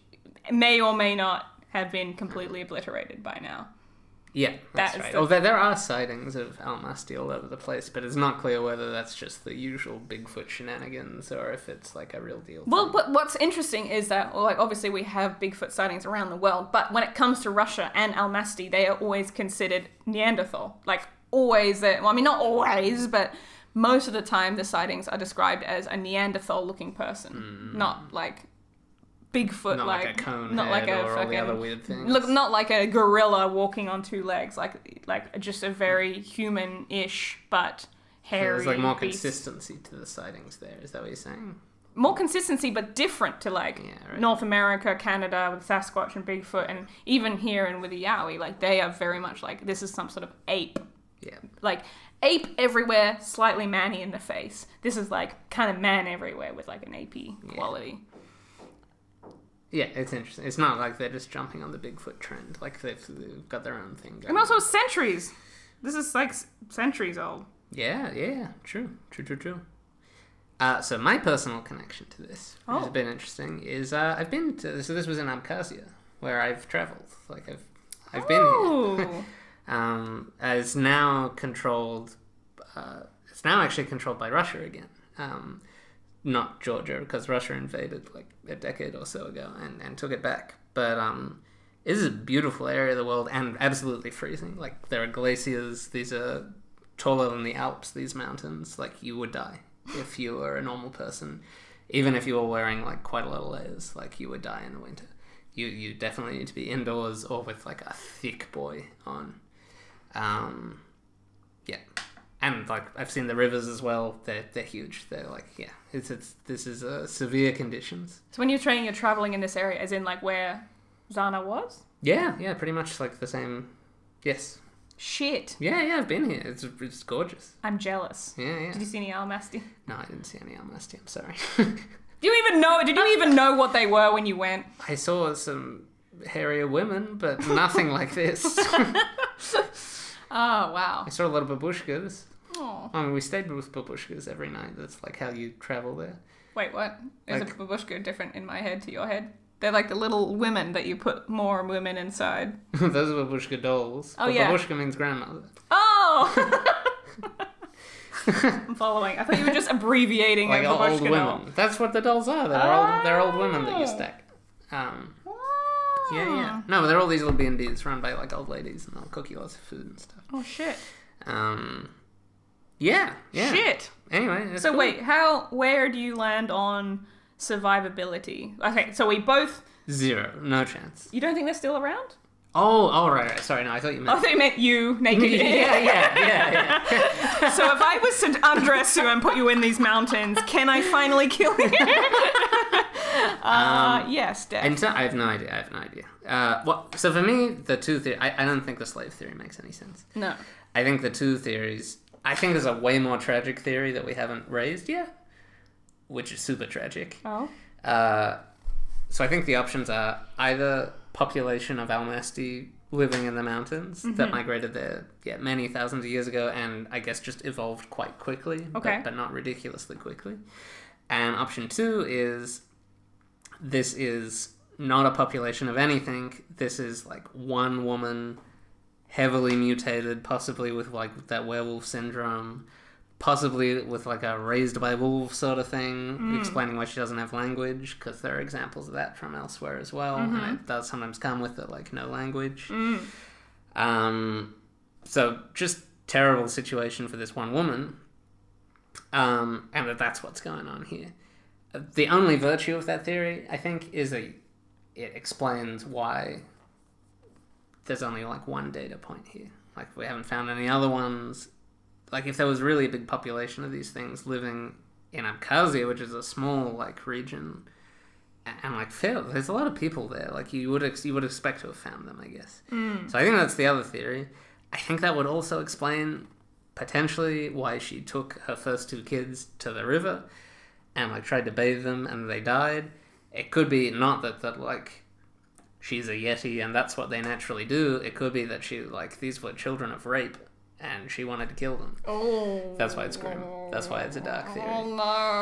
may or may not have been completely obliterated by now. Yeah, that's That is right. the- Although there are sightings of Almasty all over the place, but it's not clear whether that's just the usual Bigfoot shenanigans or if it's like a real deal. Well, thing. but what's interesting is that, like, obviously we have Bigfoot sightings around the world, but when it comes to Russia and Almasty, they are always considered Neanderthal. Like, always. Well, I mean, not always, but most of the time the sightings are described as a Neanderthal-looking person, not like Bigfoot, not like a cone not head like a or all fucking, the other weird things. look, not like a gorilla walking on two legs, like just a very human-ish but So hairy. there's like more beast. consistency to the sightings there. Is that what you're saying? More consistency, but different to like Yeah, right. North America, Canada with Sasquatch and Bigfoot, and even here and with the Yowie, like they are very much like this is some sort of ape, Yeah. like ape everywhere, slightly manny in the face. This is like kind of man everywhere with like an apey quality. Yeah, it's interesting. It's not like they're just jumping on the Bigfoot trend. Like they've got their own thing going. And also centuries. This is like centuries old. Yeah. True. So my personal connection to this, which has been interesting, is I've been to. So this was in Abkhazia, where I've travelled. Like I've been here. Oh. It's now controlled. It's now actually controlled by Russia again. Not Georgia, because Russia invaded like a decade or so ago and took it back. But this is a beautiful area of the world and absolutely freezing. Like there are glaciers. These are taller than the Alps. These mountains, like you would die if you were a normal person, even if you were wearing like quite a lot of layers. Like you would die in the winter. You definitely need to be indoors or with like a thick boy on. Yeah. And like I've seen the rivers as well. They're huge. They're like this is severe conditions. So when you're saying you're traveling in this area, as in like where Zana was? Yeah, pretty much like the same. Yes. Shit. Yeah, I've been here. It's gorgeous. I'm jealous. Yeah. Did you see any Almasty? No, I didn't see any Almasty. I'm sorry. Did you even know what they were when you went? I saw some hairier women, but nothing like this. Oh, wow. I saw a lot of babushkas. Oh. I mean, we stayed with babushkas every night. That's like how you travel there. Wait, what? Is Like- a babushka different in my head to your head? They're like the little women that you put more women inside. Those are babushka dolls. Oh, but yeah. Babushka means grandmother. Oh! I'm following. I thought you were just abbreviating Like a old babushka doll. women. That's what the dolls are. They're old women that you stack. Yeah. No, but they're all these little B&Bs run by like old ladies, and they'll cook you lots of food and stuff. Oh, shit. Yeah. Shit. Anyway, it's So cool. wait, where do you land on survivability? Okay, so we both... 0, no chance. You don't think they're still around? Oh, right. Sorry, no, I thought you I meant. thought you meant you naked. yeah. So if I was to undress you and put you in these mountains, can I finally kill you? Yes, Dad. I have no idea. So for me, the two theories, I don't think the slave theory makes any sense. No. I think the two theories, I think there's a way more tragic theory that we haven't raised yet, which is super tragic. Oh. So I think the options are either population of Almasty living in the mountains that migrated there many thousands of years ago and I guess just evolved quite quickly, but not ridiculously quickly. And option 2 is this is not a population of anything. This is like one woman, heavily mutated, possibly with like that werewolf syndrome, possibly with like a raised by wolves sort of thing, explaining why she doesn't have language, because there are examples of that from elsewhere as well, and it does sometimes come with it, like no language. So just terrible situation for this one woman, and that's what's going on here. The only virtue of that theory, I think, is that it explains why there's only like one data point here. Like we haven't found any other ones. Like, if there was really a big population of these things living in Abkhazia, which is a small, like, region, and, like, there's a lot of people there. Like, you would expect to have found them, I guess. So I think that's the other theory. I think that would also explain, potentially, why she took her first 2 kids to the river and, like, tried to bathe them and they died. It could be not that like, she's a Yeti and that's what they naturally do. It could be that these were children of rape, and she wanted to kill them. Oh. That's why it's grim. That's why it's a dark theory. Oh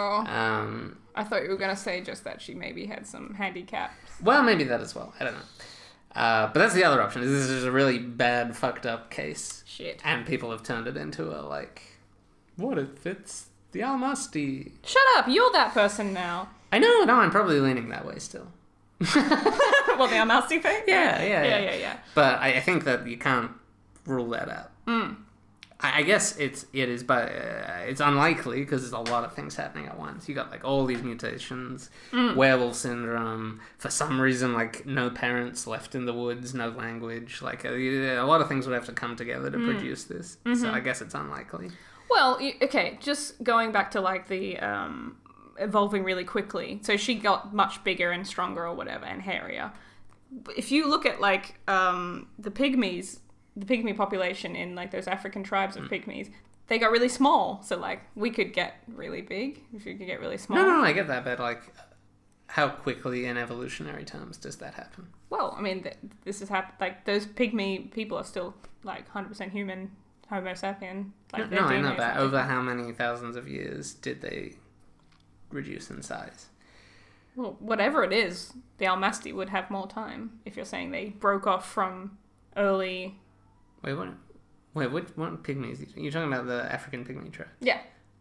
no. I thought you were going to say just that she maybe had some handicaps. Well, maybe that as well. I don't know. But that's the other option. This is a really bad, fucked up case. Shit. And people have turned it into a, like, what if it's the Almasty? Shut up, you're that person now. I know, I'm probably leaning that way still. Well, the Almasty thing? Yeah. But I think that you can't rule that out. I guess it is, but it's unlikely because there's a lot of things happening at once. You got like all these mutations, werewolf syndrome. For some reason, like no parents left in the woods, no language. Like a lot of things would have to come together to produce this. So I guess it's unlikely. Well, okay, just going back to like the evolving really quickly. So she got much bigger and stronger or whatever, and hairier. If you look at like the pygmies. The pygmy population in like those African tribes of pygmies, they got really small. So like we could get really big if you could get really small. No, I get that, but like, how quickly in evolutionary terms does that happen? Well, I mean, this has happened. Like those pygmy people are still like 100% human, Homo sapien. Like, no, I know that. Over how many thousands of years did they reduce in size? Well, whatever it is, the Almasty would have more time. If you're saying they broke off from early. Wait, what pygmies? You're talking about the African pygmy tribe? Yeah.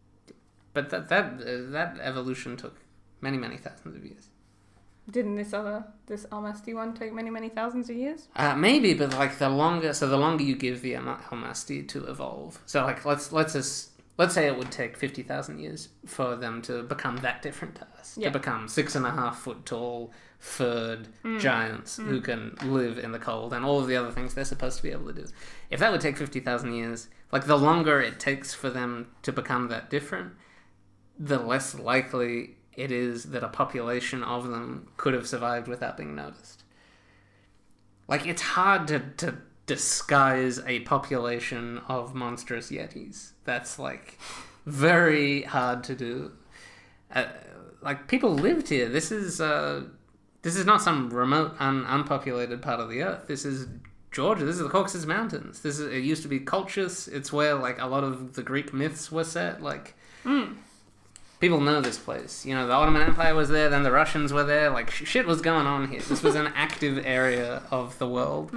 But that evolution took many, many thousands of years. Didn't this Almasty one take many, many thousands of years? Maybe, but like the longer you give the Almasty to evolve. So like let's say it would take 50,000 years for them to become that different to us. Yeah. To become 6.5 foot tall, furred giants who can live in the cold and all of the other things they're supposed to be able to do. If that would take 50,000 years, like the longer it takes for them to become that different, the less likely it is that a population of them could have survived without being noticed. Like, it's hard to disguise a population of monstrous yetis. That's like very hard to do. Like, people lived here. This is not some remote, unpopulated part of the earth. This is Georgia. This is the Caucasus Mountains. It used to be Colchis. It's where like a lot of the Greek myths were set. Like, people know this place. You know, the Ottoman Empire was there. Then the Russians were there. Like, shit was going on here. This was an active area of the world.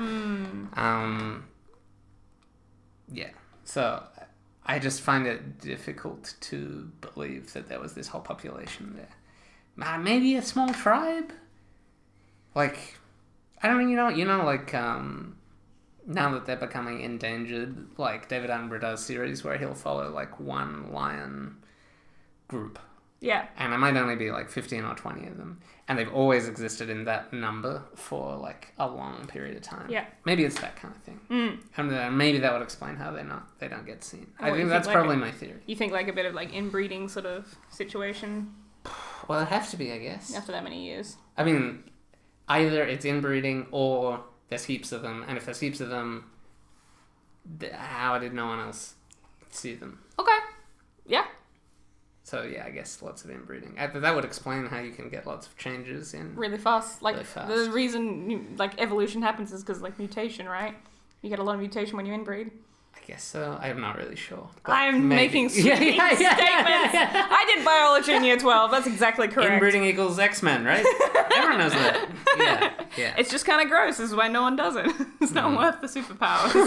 Yeah. So I just find it difficult to believe that there was this whole population there. Maybe a small tribe. Like, I don't know, like, now that they're becoming endangered, like, David Attenborough does series where he'll follow, like, one lion group. Yeah. And it might only be, like, 15 or 20 of them. And they've always existed in that number for, like, a long period of time. Yeah. Maybe it's that kind of thing. And maybe that would explain how they don't get seen. I think that's probably my theory. You think, like, a bit of, like, inbreeding sort of situation? Well, it has to be, I guess. After that many years. I mean, either it's inbreeding or there's heaps of them. And if there's heaps of them, how did no one else see them? Okay. Yeah. So, yeah, I guess lots of inbreeding. That would explain how you can get lots of changes in... Really fast. Like, really fast. The reason, like, evolution happens is because, like, mutation, right? You get a lot of mutation when you inbreed. I guess so. I'm not really sure. I'm making sweeping statements. Yeah. I did biology in year 12. That's exactly correct. Inbreeding equals X-Men, right? Everyone knows that. Yeah. It's just kind of gross. This is why no one does it. It's not worth the superpowers.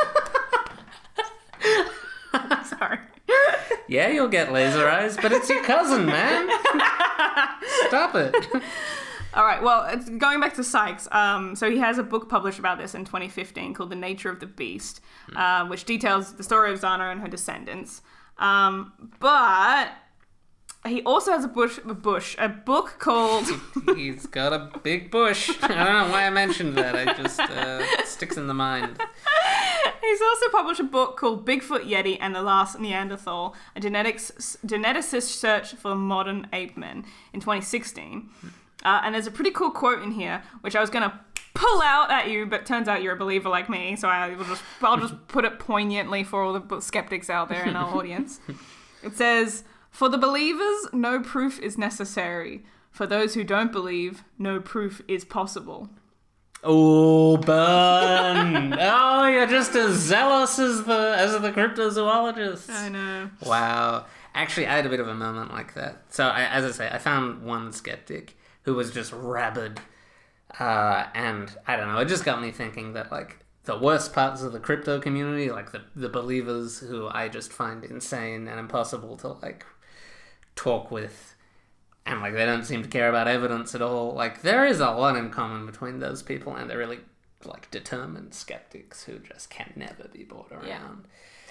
Sorry. Yeah, you'll get laser eyes, but it's your cousin, man. Stop it. All right, well, going back to Sykes, so he has a book published about this in 2015 called The Nature of the Beast, which details the story of Zana and her descendants. But he also has a book called... He's got a big bush. I don't know why I mentioned that. I just sticks in the mind. He's also published a book called Bigfoot, Yeti, and the Last Neanderthal, a geneticist search for modern ape men in 2016. And there's a pretty cool quote in here, which I was going to pull out at you, but turns out you're a believer like me, so I'll just put it poignantly for all the skeptics out there in our audience. It says, "For the believers, no proof is necessary. For those who don't believe, no proof is possible." Oh, burn! Oh, you're just as zealous as the cryptozoologist. I know. Wow. Actually, I had a bit of a moment like that. So, as I say, I found one skeptic who was just rabid. And, I don't know, it just got me thinking that, like, the worst parts of the crypto community, like the believers who I just find insane and impossible to, like, talk with, and, like, they don't seem to care about evidence at all. Like, there is a lot in common between those people and the really, like, determined skeptics who just can never be brought around.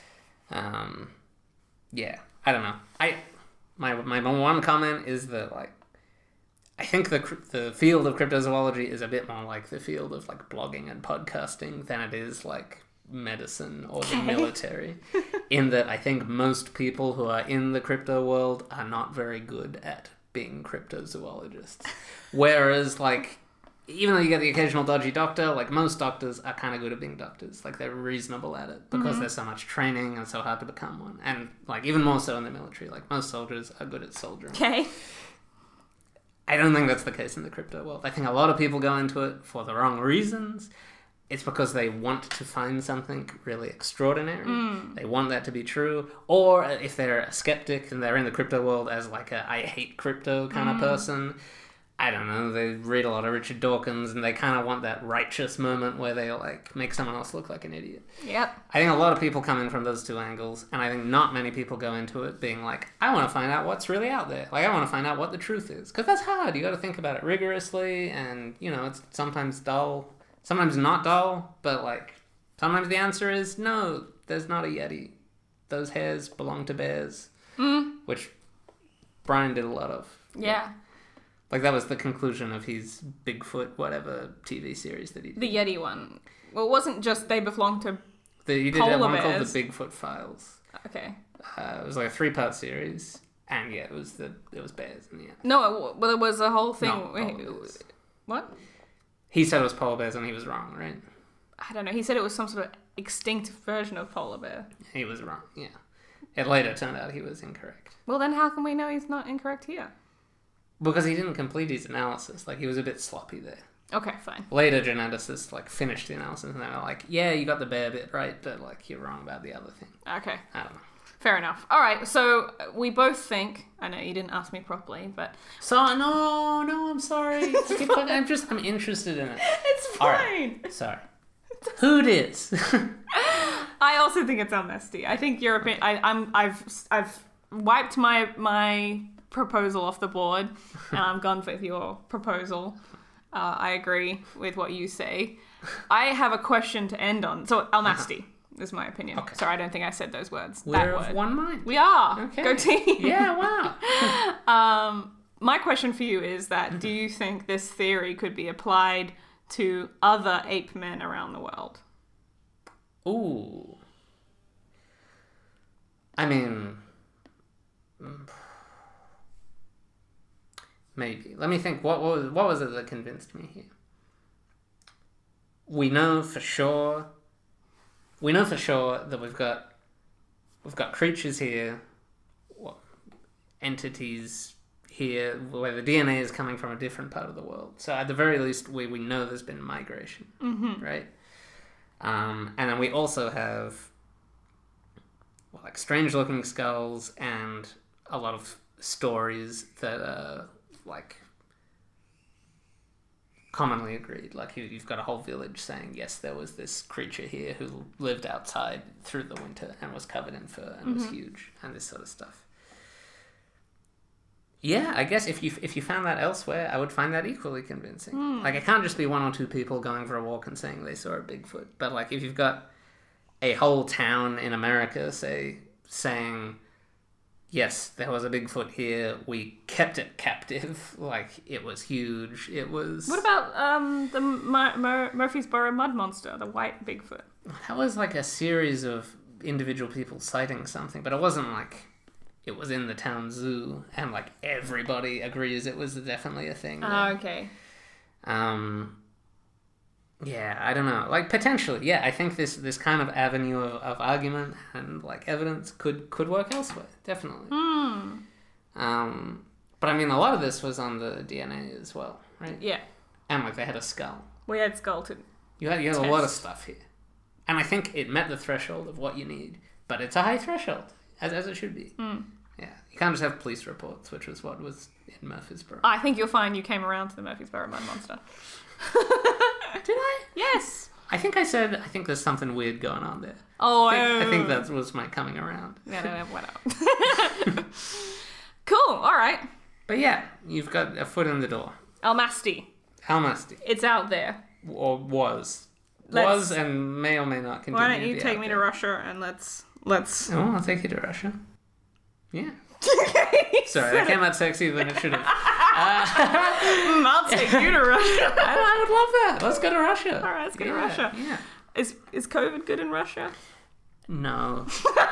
Yeah, I don't know. My one comment is that, like, I think the field of cryptozoology is a bit more like the field of, like, blogging and podcasting than it is, like, medicine or the military. In that I think most people who are in the crypto world are not very good at being cryptozoologists. Whereas, like, even though you get the occasional dodgy doctor, like, most doctors are kind of good at being doctors. Like, they're reasonable at it because there's so much training and so hard to become one. And, like, even more so in the military. Like, most soldiers are good at soldiering. Okay. I don't think that's the case in the crypto world. I think a lot of people go into it for the wrong reasons. It's because they want to find something really extraordinary. They want that to be true. Or if they're a skeptic and they're in the crypto world as, like, a I hate crypto kind of person, I don't know, they read a lot of Richard Dawkins and they kind of want that righteous moment where they, like, make someone else look like an idiot. Yep. I think a lot of people come in from those two angles, and I think not many people go into it being like, I want to find out what's really out there. Like, I want to find out what the truth is. Because that's hard. You got to think about it rigorously, and, you know, it's sometimes dull. Sometimes not dull, but, like, sometimes the answer is, no, there's not a Yeti. Those hairs belong to bears. Which Brian did a lot of. Yeah. Like, that was the conclusion of his Bigfoot whatever TV series that he did. The Yeti one. Well, it wasn't just they belong to... You did polar that one called bears. The Bigfoot Files. Okay. It was like a 3-part series, and yeah, it was bears in the end. No, well, it was a whole thing... No, polar bears. What? He said it was polar bears, and he was wrong, right? I don't know. He said it was some sort of extinct version of polar bear. He was wrong, yeah. It later turned out he was incorrect. Well, then how can we know he's not incorrect here? Because he didn't complete his analysis. Like, he was a bit sloppy there. Okay, fine. Later, geneticists, like, finished the analysis, and they were like, yeah, you got the bear bit right, but, like, you're wrong about the other thing. Okay. I don't know. Fair enough. All right, so we both think... I know you didn't ask me properly, but... So, no, I'm sorry. I'm interested in it. It's fine. All right. Sorry. Who dis? I also think it's unnesty. I think your opinion... I've wiped my proposal off the board, and I'm gone with your proposal. I agree with what you say. I have a question to end on. So, Alnasty is my opinion. Okay. Sorry, I don't think I said those words. We're that of word. one mind. We are. Okay. Go team. Yeah, wow. My question for you is that do you think this theory could be applied to other ape men around the world? Ooh. I mean... Maybe. Let me think. What was it that convinced me here? We know for sure that we've got creatures here, entities here, where the DNA is coming from a different part of the world. So at the very least, we know there's been migration, right? And then we also have like strange-looking skulls and a lot of stories that are like commonly agreed. Like you've got a whole village saying, yes, there was this creature here who lived outside through the winter and was covered in fur and was huge, and this sort of stuff. Yeah, I guess if you found that elsewhere, I would find that equally convincing. Like, it can't just be one or two people going for a walk and saying they saw a Bigfoot. But, like, if you've got a whole town in America, say, saying, yes, there was a Bigfoot here, we kept it captive, like, it was huge, it was... What about the Murfreesboro Mud Monster, the white Bigfoot? That was, like, a series of individual people citing something, but it wasn't, like... It was in the town zoo, and, like, everybody agrees it was definitely a thing. Oh, okay. Yeah, I don't know. Like, potentially, yeah, I think this kind of avenue of argument and, like, evidence could work elsewhere, definitely. But, I mean, a lot of this was on the DNA as well, right? Yeah. And, like, they had a skull. We had Skull You had a lot of stuff here. And I think it met the threshold of what you need. But it's a high threshold, as it should be. Yeah. You can't just have police reports, which was what was in Murfreesboro. I think you'll find you came around to the Murfreesboro Mud Monster. Did I? Yes. I think I said, I think there's something weird going on there. Oh, I think that was my coming around. No, whatever. Cool, alright. But yeah, you've got a foot in the door. Almasty. Almasty. It's out there. Or was. Was and may or may not continue. Why don't you to be take out me there. to Russia and let's... Oh, I'll take you to Russia. Yeah. Sorry, that came out sexier than it should have. I'll take you to Russia. I would love that. Let's go to Russia. All right, let's go to Russia. Yeah. Is COVID good in Russia? No.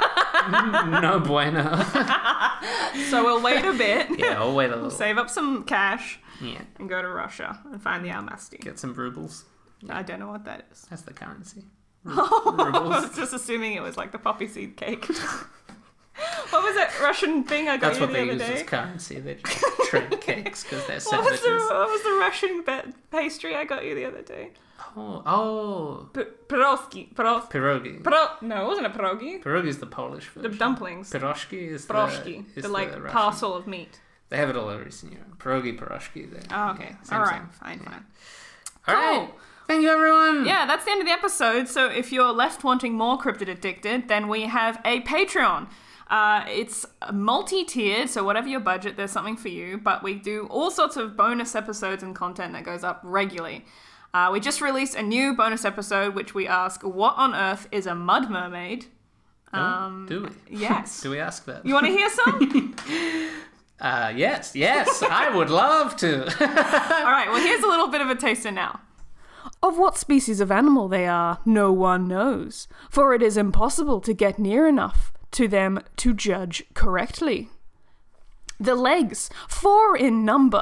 No bueno. So we'll wait a bit. Yeah, I'll wait a little. Save up some cash Yeah. and go to Russia and find the Almasty. Get some rubles. I don't know what that is. That's the currency. I Rubles. was just assuming it was like the poppy seed cake. What was that Russian thing I got That's you what the they other use as day? currency. They just trade cakes because they're What was, sandwiches. what was the Russian pastry I got you the other day? Oh. Pierogi. Pierogi. No, it wasn't a pierogi. Pierogi is the Polish version. The dumplings. Piroshki is Pierogi. the The like Russian. parcel of meat. They have it all over Eastern Europe. Pierogi, piroshki. Oh, okay. Same, All right. same. Fine. All right. Thank you, everyone. Yeah, that's the end of the episode. So if you're left wanting more Cryptid Addicted, then we have a Patreon. It's multi-tiered, so whatever your budget, there's something for you. But we do all sorts of bonus episodes and content that goes up regularly. We just released a new bonus episode, which we ask, what on earth is a mud mermaid? Do we? Yes. Do we ask that? You want to hear some? Yes, I would love to. All right, well, here's a little bit of a taster now. Of what species of animal they are, no one knows, for it is impossible to get near enough to them to judge correctly. The legs, 4 in number.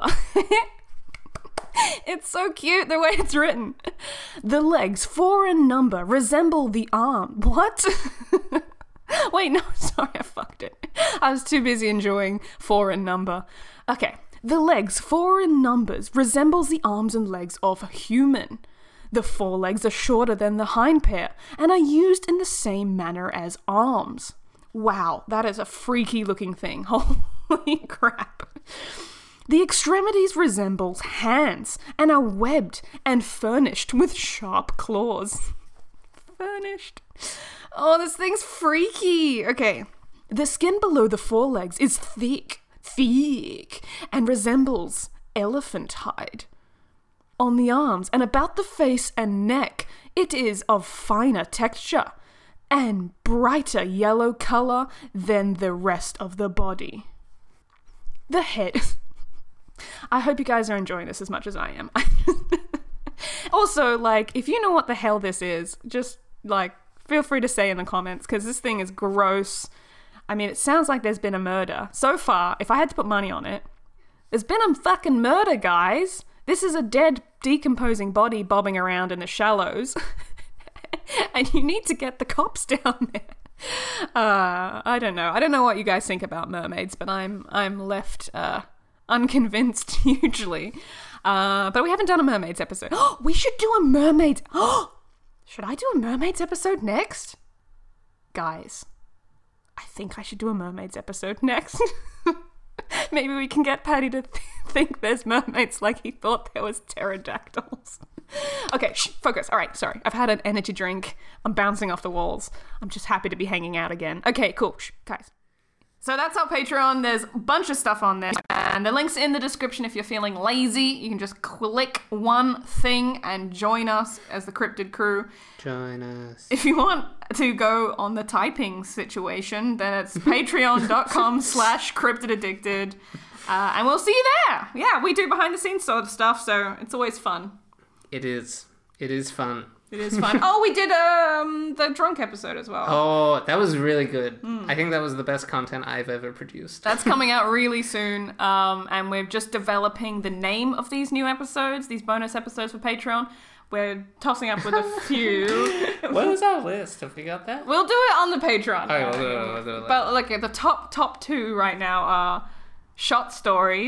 It's so cute the way it's written. The legs, 4 in number, resemble the arm. What? Wait, no, sorry, I fucked it. I was too busy enjoying 4 in number. Okay. The legs, 4 in numbers, resembles the arms and legs of a human. The forelegs are shorter than the hind pair and are used in the same manner as arms. Wow, that is a freaky looking thing. Holy crap. The extremities resemble hands and are webbed and furnished with sharp claws. Furnished. Oh, this thing's freaky. Okay. The skin below the forelegs is thick, and resembles elephant hide. On the arms and about the face and neck, it is of finer texture and brighter yellow color than the rest of the body. The head. I hope you guys are enjoying this as much as I am. Also, like, if you know what the hell this is, just, like, feel free to say in the comments, because this thing is gross. I mean, it sounds like there's been a murder. So far, if I had to put money on it, there's been a fucking murder, guys. This is a dead, decomposing body bobbing around in the shallows. And you need to get the cops down there. I don't know. I don't know what you guys think about mermaids, but I'm left unconvinced hugely. But we haven't done a mermaids episode. We should do a mermaids. Should I do a mermaids episode next? Guys, I think I should do a mermaids episode next. Maybe we can get Paddy to think there's mermaids like he thought there was pterodactyls. Okay, focus. All right, sorry. I've had an energy drink. I'm bouncing off the walls. I'm just happy to be hanging out again. Okay, cool. Guys. So that's our Patreon. There's a bunch of stuff on there. And the link's in the description if you're feeling lazy. You can just click one thing and join us as the Cryptid crew. Join us. If you want to go on the typing situation, then it's patreon.com/cryptidaddicted. And we'll see you there. Yeah, we do behind the scenes sort of stuff, so it's always fun. It is. It is fun. It is fun. Oh, we did the drunk episode as well. Oh, that was really good. I think that was the best content I've ever produced. That's coming out really soon. And we're just developing the name of these new episodes, these bonus episodes for Patreon. We're tossing up with a few. What was our list? Have we got that? We'll do it on the Patreon. Okay, we'll do it. But look, the top 2 right now are short stories,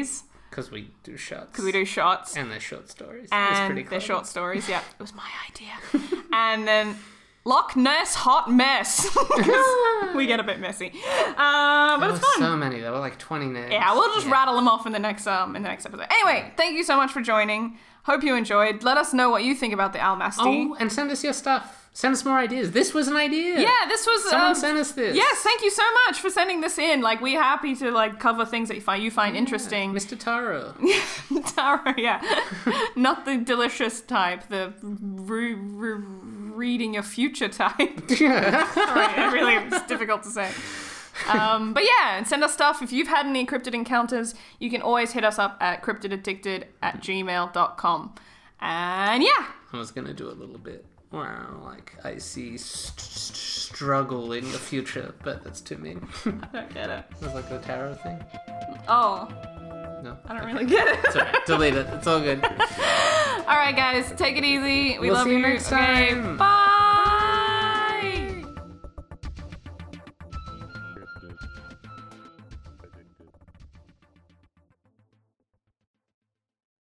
Because we do shots. Because we do shots. And they're short stories. It's And pretty they're clever. short stories, yeah. It was my idea. And then Loch Ness Hot Mess. 'Cause we get a bit messy. But There it's were fun. so many. There were like 20 names. Yeah, we'll just rattle them off in the next episode. Anyway, thank you so much for joining. Hope you enjoyed. Let us know what you think about the Almasty. Oh, and send us your stuff. Send us more ideas. This was an idea. Yeah, this was Someone sent us this. Yes, thank you so much for sending this in. Like, we're happy to like cover things that you find interesting. Mr. Taro. Tara, yeah, not the delicious type, the reading your future type. Sorry, it really is difficult to say. But yeah, and send us stuff. If you've had any cryptid encounters, you can always hit us up at cryptidaddicted@gmail.com. And yeah. I was going to do a little bit. Wow, like, I see struggle in your future, but that's too mean. I don't get it. It was like the tarot thing. Oh, No. I don't really get it. It's alright. Delete it. It's all good. All right, guys, take it easy. We We'll love see you next Okay, time. bye.